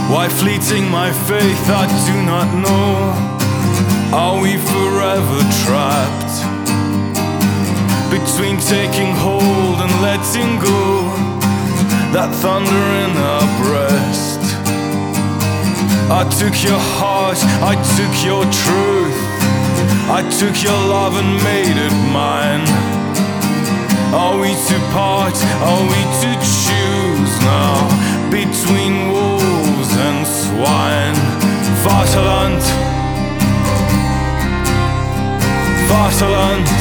Why fleeting my faith, I do not know. Are we forever trapped between taking hold and letting go? That thunder in our breast. I took your heart, I took your truth, I took your love and made it mine. Are we to part? Are we to choose now between wolves and swine? Vaterland, Vaterland,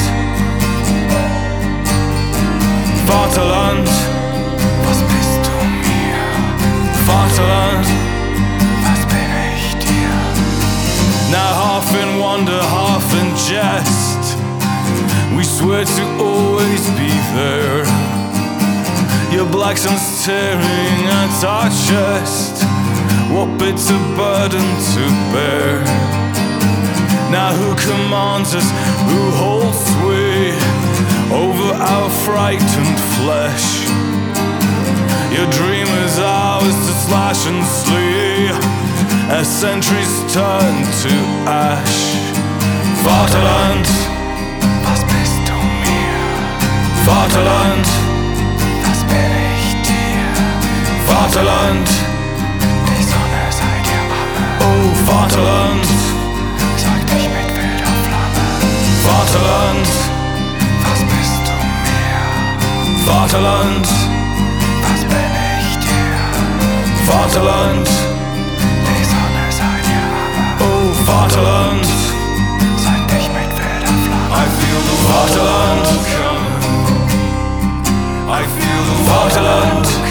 Vaterland, Was bist du mir? Vaterland. Was bin ich dir? Now half in wonder, half in jest, we swear to always be there. Your black sun's tearing at our chest. What bitter burden to bear. Now who commands us, who holds sway over our frightened flesh? Your dream is ours to slash and slay as centuries turn to ash. Vaterland, Was bist du mir? Vaterland, Was bin ich dir? Vaterland, Die Sonne sei dir Amme, oh Vaterland, sagt dich mit wilder Flamme. Vaterland, Was bist du mir? Vaterland, Was bin ich dir? Vaterland, Die Sonne sei dir Amme, oh Vaterland. sagt dich mit wilder Flamme. I feel the Vaterland coming. I feel the Vaterland